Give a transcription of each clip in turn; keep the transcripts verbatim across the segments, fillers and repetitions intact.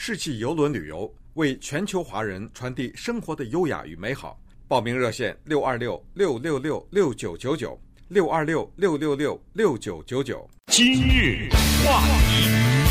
世纪邮轮旅游，为全球华人传递生活的优雅与美好。报名热线六二六六六六六九九九六二六六六六六九九九。 今日话题，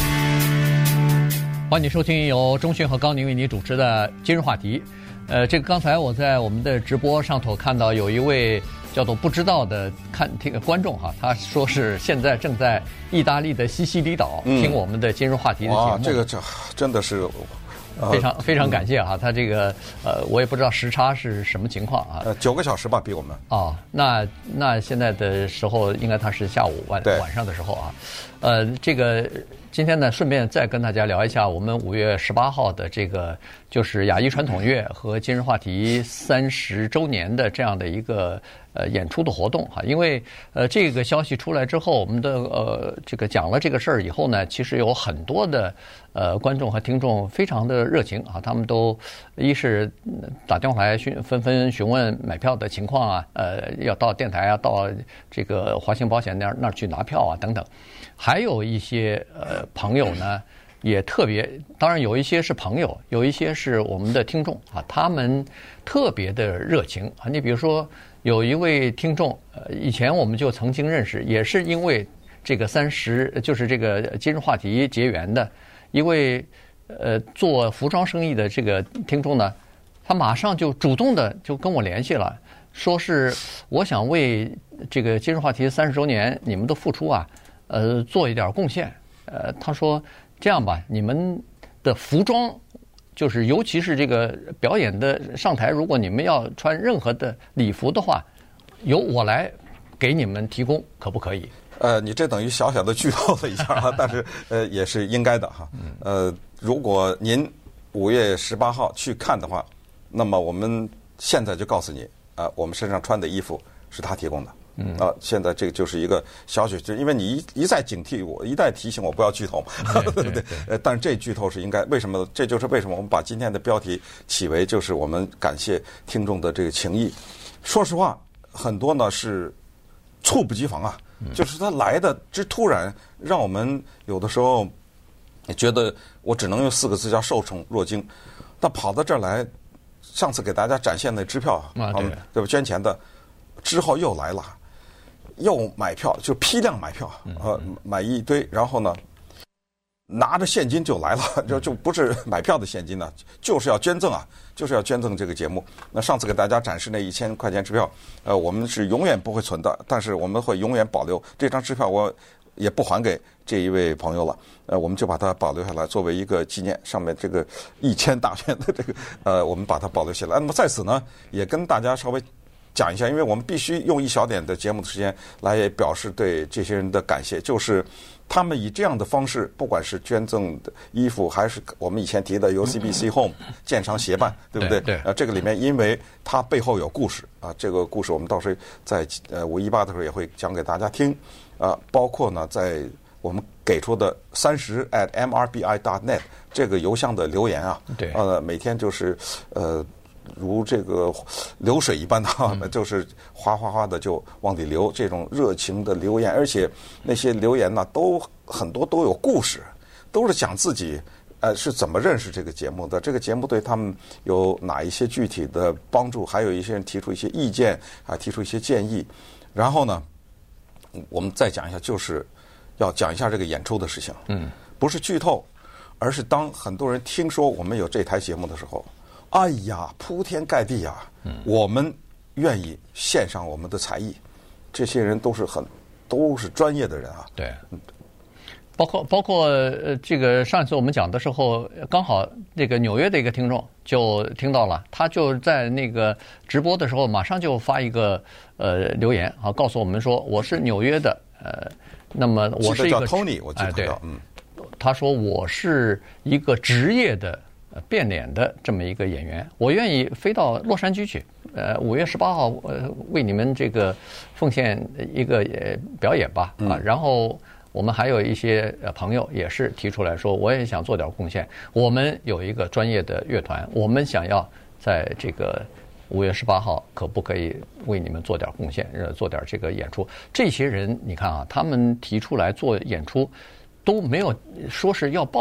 欢迎收听由钟迅和高宁为你主持的今日话题。呃，这个刚才我在我们的直播上头看到有一位叫做不知道的看听观众哈，他说是现在正在意大利的西西里岛听我们的今日话题的节目。 啊、嗯，这个这真的是。 非常非常感谢哈、啊，他这个呃，我也不知道时差是什么情况啊。 呃，九个小时吧，比我们。 哦，那那现在的时候应该他是下午晚晚上的时候啊。呃，这个今天呢，顺便再跟大家聊一下我们五月十八号的这个就是亚裔传统乐和今日话题三十周年的这样的一个呃演出的活动哈。因为呃这个消息出来之后，我们的呃这个讲了这个事儿以后呢，其实有很多的呃观众和听众非常的热情啊，他们都一是打电话来询纷纷询问买票的情况啊，呃要到电台啊，到这个华兴保险那儿那儿去拿票啊等等。还有一些呃朋友呢，也特别，当然有一些是朋友，有一些是我们的听众啊，他们特别的热情啊。你比如说，有一位听众，呃，以前我们就曾经认识，也是因为这个三十，就是这个今日话题结缘的一位呃做服装生意的这个听众呢，他马上就主动的就跟我联系了，说是我想为这个今日话题三十周年你们的付出啊。呃，做一点贡献。呃，他说这样吧，你们的服装，就是尤其是这个表演的上台，如果你们要穿任何的礼服的话，由我来给你们提供，可不可以？ 呃，你这等于小小的剧透了一下哈，但是呃也是应该的哈。呃，如果您五月十八号去看的话，那么我们现在就告诉你，啊、呃，我们身上穿的衣服是他提供的。嗯啊，现在这个就是一个小雪，就因为你一一再警惕我，一再提醒我不要剧透嘛，对不对？呃，但是这剧透是应该，为什么？这就是为什么我们把今天的标题起为就是我们感谢听众的这个情谊。说实话，很多呢是猝不及防啊，就是他来的之突然，让我们有的时候觉得我只能用四个字叫受宠若惊。他跑到这儿来，上次给大家展现的支票啊，对对吧？捐钱的之后又来了。又买票，就批量买票，呃，买一堆，然后呢，拿着现金就来了，就就不是买票的现金呢，就是要捐赠啊，就是要捐赠这个节目。那上次给大家展示那一千块钱支票，呃，我们是永远不会存的，但是我们会永远保留这张支票，我也不还给这一位朋友了，呃，我们就把它保留下来，作为一个纪念。上面这个一千大券的这个，呃，我们把它保留下来。那么在此呢，也跟大家稍微讲一下，因为我们必须用一小点的节目的时间来表示对这些人的感谢，就是他们以这样的方式，不管是捐赠的衣服，还是我们以前提的由 C B C Home 建商协办，对不对？ 对。 呃，这个里面因为它背后有故事啊，这个故事我们到时候在呃五一八的时候也会讲给大家听啊，包括呢在我们给出的三十 at m r b i dot net 这个邮箱的留言啊， 对， 呃，每天就是呃。如这个流水一般的，嗯、就是哗哗哗的就往里流这种热情的留言，而且那些留言呢，都很多都有故事，都是讲自己呃是怎么认识这个节目的，这个节目对他们有哪一些具体的帮助，还有一些人提出一些意见啊，提出一些建议。然后呢，我们再讲一下，就是要讲一下这个演出的事情。嗯，不是剧透，而是当很多人听说我们有这台节目的时候。哎呀，铺天盖地啊！嗯、我们愿意献上我们的才艺，这些人都是很都是专业的人啊。 对，包括包括呃，这个上一次我们讲的时候，刚好这个纽约的一个听众就听到了，他就在那个直播的时候，马上就发一个呃留言啊，告诉我们说我是纽约的，呃，那么我是一个叫 Tony， 我记得、哎、 对， 嗯， 他说我是一个职业的。变脸的这么一个演员，我愿意飞到洛杉矶去，呃，五月十八号，呃，为你们这个奉献一个呃表演吧，啊，然后我们还有一些朋友也是提出来说，我也想做点贡献。我们有一个专业的乐团，我们想要在这个五月十八号，可不可以为你们做点贡献，呃，做点这个演出？这些人，你看啊，他们提出来做演出。都没有说是要报酬，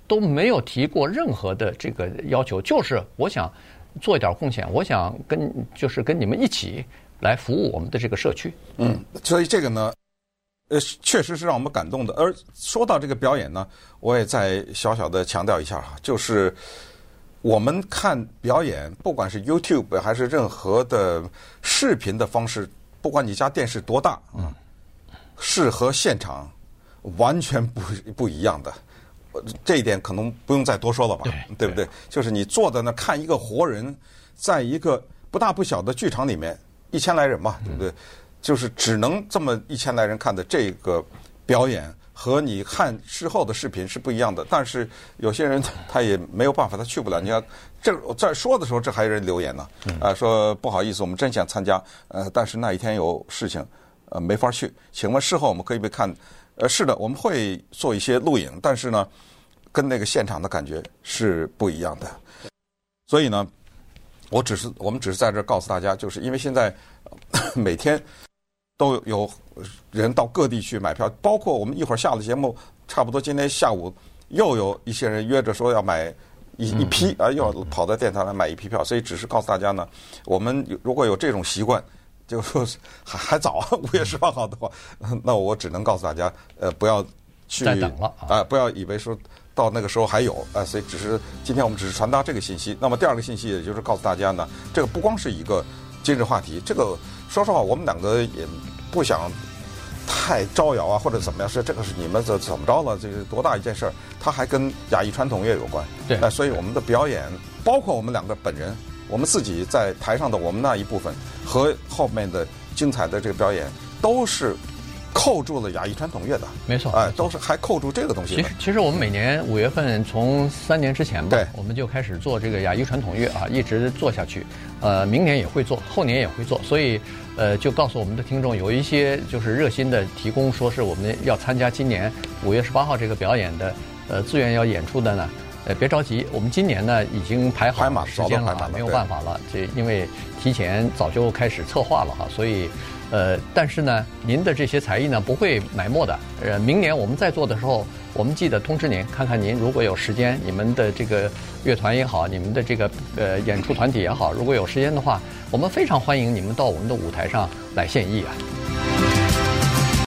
都没有提过任何的这个要求，就是我想做一点贡献，我想跟就是跟你们一起来服务我们的这个社区。 嗯，所以这个呢，呃，确实是让我们感动的。而说到这个表演呢，我也再小小的强调一下哈，就是我们看表演，不管是 YouTube 还是任何的视频的方式，不管你家电视多大，嗯，是和现场完全不不一样的。这一点可能不用再多说了吧， 对, 对不对？就是你坐在那看一个活人，在一个不大不小的剧场里面，一千来人嘛，对不对？嗯、就是只能这么一千来人看的这个表演，和你看事后的视频是不一样的。但是有些人他也没有办法，他去不了。你要这在说的时候，这还有人留言呢，啊、呃，说不好意思，我们真想参加，呃，但是那一天有事情，呃，没法去。请问事后我们可以不可以看？呃，是的，我们会做一些录影，但是呢，跟那个现场的感觉是不一样的。所以呢，我只是我们只是在这告诉大家，就是因为现在每天都有人到各地去买票，包括我们一会儿下了节目，差不多今天下午又有一些人约着说要买一一批啊，又要跑到电台来买一批票，所以只是告诉大家呢，我们如果有这种习惯。就是说还还早啊，五月十八号的话，那我只能告诉大家，呃，不要去再等了啊、 呃，不要以为说到那个时候还有啊、呃，所以只是今天我们只是传达这个信息。那么第二个信息，也就是告诉大家呢，这个不光是一个今日话题，这个说实话，我们两个也不想太招摇啊，或者怎么样，是这个是你们怎怎么着了？这是多大一件事儿？它还跟亚裔传统乐有关， 对， 呃，所以我们的表演，包括我们两个本人。我们自己在台上的我们那一部分和后面的精彩的这个表演，都是扣住了亚裔传统乐的， 没错， 哎，都是还扣住这个东西的。 其实，其实我们每年五月份，从三年之前吧， 对， 我们就开始做这个亚裔传统乐啊，一直做下去。呃，明年也会做，后年也会做，所以呃，就告诉我们的听众，有一些就是热心的提供，说是我们要参加今年五月十八号这个表演的呃自愿要演出的呢。呃，别着急，我们今年呢已经排好时间了，没有办法了。这因为提前早就开始策划了哈，所以，呃，但是呢，您的这些才艺呢不会埋没的。呃，明年我们再做的时候，我们记得通知您，看看您如果有时间，你们的这个乐团也好，你们的这个呃演出团体也好，如果有时间的话，我们非常欢迎你们到我们的舞台上来献艺啊。